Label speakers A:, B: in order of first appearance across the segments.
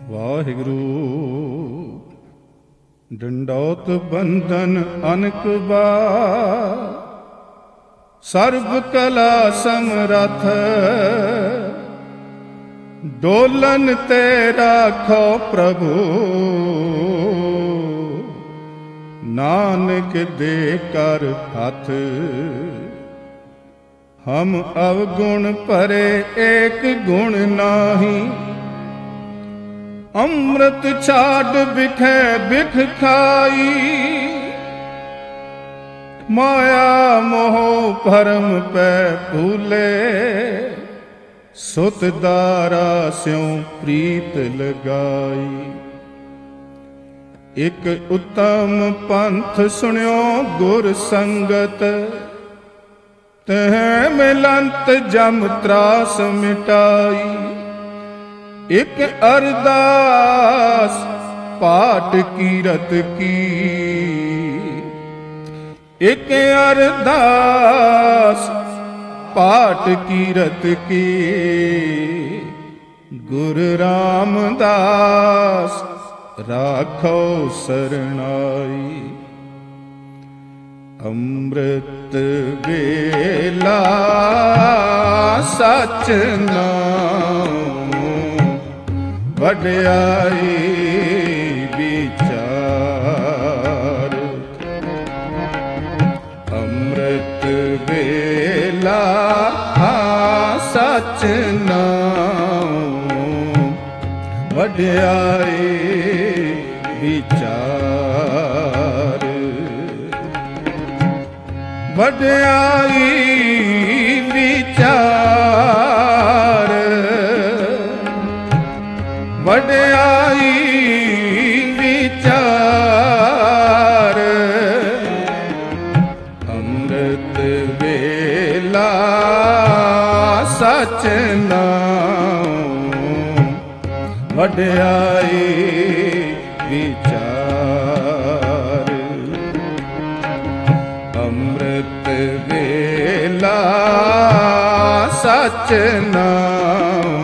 A: ਵਾਹਿਗੁਰੂ ਡੰਡੌਤ ਬੰਧਨ ਅਨਕ ਬਾਰ, ਸਰਬ ਕਲਾ ਸਮਰੱਥ, ਡੋਲਨ ਤੇ ਰਾਖੋ ਪ੍ਰਭੂ, ਨਾਨਕ ਦੇ ਕਰ ਹੱਥ। ਹਮ ਅਵਗੁਣ ਭਰੇ ਏਕ ਗੁਣ ਨਾਹੀ, ਅੰਮ੍ਰਿਤ ਛਾੜ ਬਿਖੈ ਬਿਖ ਖਾਈ। ਮਾਇਆ ਮੋਹ ਭਰਮ ਪੈ ਭੂਲੇ, ਸੁਤ ਦਾਰਾ ਸਿਉ ਪ੍ਰੀਤ ਲਗਾਈ। ਇਕ ਉਤਮ ਪੰਥ ਸੁਣਿਓ ਗੁਰ ਸੰਗਤ, ਤਹਿ ਮਿਲੰਤ ਜਮ ਤਰਾਸ ਮਿਟਾਈ। ਇਕ ਅਰਦਾਸ ਪਾਠ ਕੀਰਤ ਕੀ, ਇਕ ਅਰਦਾਸ ਪਾਠ ਕੀਰਤ ਕੀ। ਗੁਰੂ ਰਾਮਦਾਸ ਰਾਖੋ ਸਰਨਾਈ। ਅੰਮ੍ਰਿਤ ਵੇਲਾ ਸਚ ਨਾਮ, ਵਡਿਆਈ ਵਿਚਾਰ। ਅੰਮ੍ਰਿਤ ਵੇਲਾ ਸਚ ਨਾਮ, ਵਡਿਆਈ ਵਿਚਾਰ। ਵਡਿਆਈ ਵਿਚਾਰ, ਵਡਿਆਈ ਵਿਚਾਰ। ਅੰਮ੍ਰਿਤ ਵੇਲਾ ਸਚ ਨਾਮ, ਵਡਿਆਈ ਵਿਚਾਰ। ਅੰਮ੍ਰਿਤ ਵੇਲਾ ਸਚ ਨਾਮ,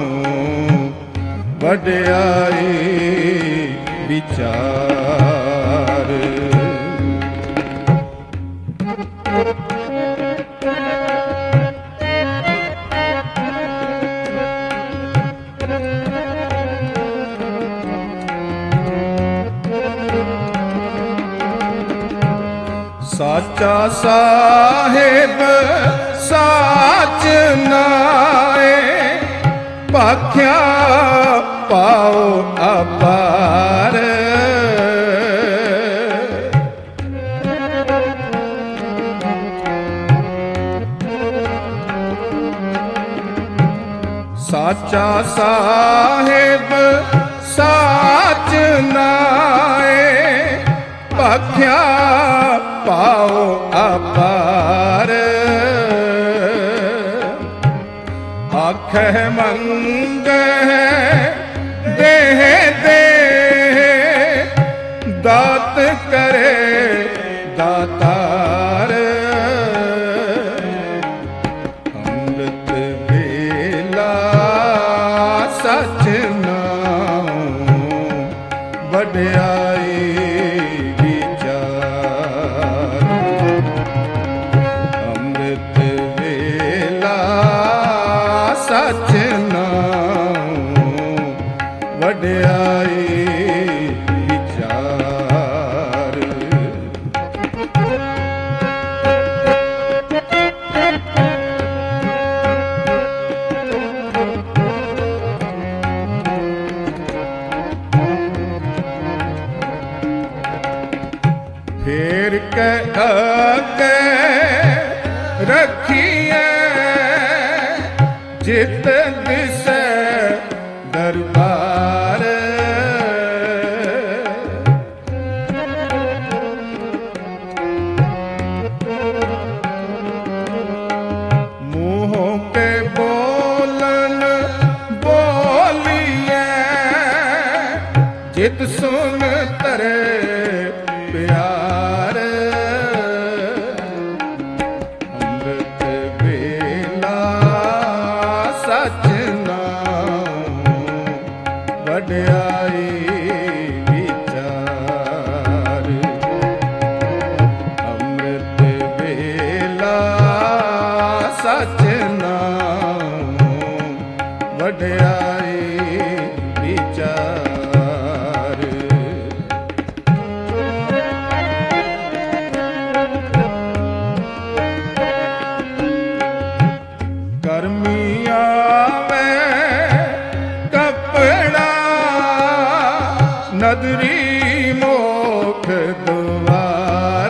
A: ਵਡਿਆਈ ਵਿਚਾਰ। ਸਾਚਾ ਸਾਹਿਬ ਸਾਚ ਨਾਏ, ਭਾਖਿਆ ਪਾਉ ਅਪਾਰ। ਸਾਚਾ ਸਾਹਿਬ ਸਾਚ ਨਾਏ, ਭਾਖਿਆ ਪਾਉ ਅਪਾਰ। ਆਖਹਿ ਮੰਗਹਿ ਦੇਹ ਦੇ, ਦਾਤ ਕਰੇ ਦਾਤਾਰ। ਅੰਮ੍ਰਿਤ ਵੇਲਾ ਸਚ ਨਾਮ, ਵਡਿਆਈ ਵਿਚਾਰ। ਅੰਮ੍ਰਿਤ ਵੇਲਾ ਸਚ ਨਾਮ, ਵਡਿਆਈ ਵਿਚਾਰ। ਫੇਰ ਕਹਿ ਰੱਖੀਐ, ਜਿਤ ਦਿਸੈ ਦਰਬਾਰ। ਮੂੰਹ ਕੇ ਬੋਲਨ ਬੋਲੀਐ, ਜਿਤ ਸੁਨ ਤਰੇ ਪਿਆਰ। ਅੰਮ੍ਰਿਤ ਵੇਲਾ ਸਚ ਨਾਮ, ਵਡਿਆਈ ਵਿਚਾਰ ਅੰਮ੍ਰਿਤ ਵੇਲਾ ਸਚ ਨਾਮ ਵਡਿਆਈ ਵਿਚਾਰ ਕਰਮੀ ਆਵੇ ਕਪੜਾ ਨਦਰੀ ਮੋਖ ਦੁਆਰ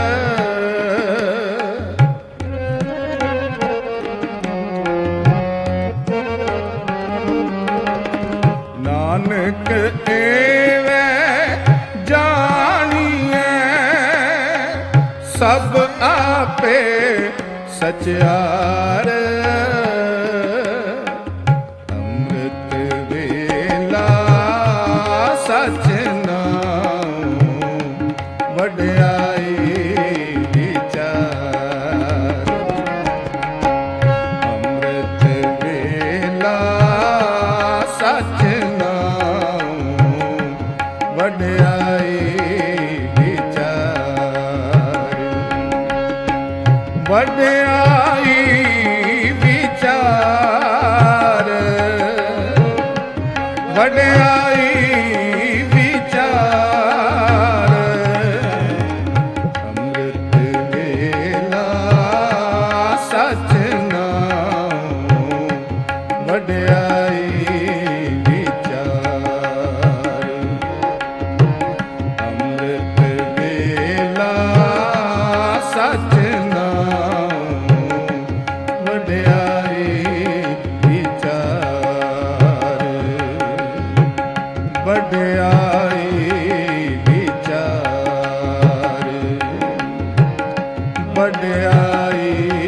A: ਨਾਨਕ ਏਵੇਂ ਜਾਣੀਐ ਸਭ ਆਪੇ ਸਚਿਆਰ ਅੰਮ੍ਰਿਤ ਵੇਲਾ ਸਚ ਨਾਮ ਵਡਿਆਈ ਵਿਚਾਰ ਅੰਮ੍ਰਿਤ ਵੇਲਾ ਸਚ ਨਾਮ ਵਡਿਆਈ ਵਿਚਾਰ ਵਡਿਆਈ ਵਿਚਾਰ ਵਡਿਆਈ ਵਿਚਾਰ ਅੰਮ੍ਰਿਤ ਵੇਲਾ ਸਚ ਨਾਮ ਵਡਿਆਈ ਵਿਚਾਰ ਅੰਮ੍ਰਿਤ ਵੇਲਾ ਸਚ ਵਡਿਆਈ ਵਿਚਾਰ ਵਡਿਆਈ ਵਿਚਾਰ ਵਡਿਆਈ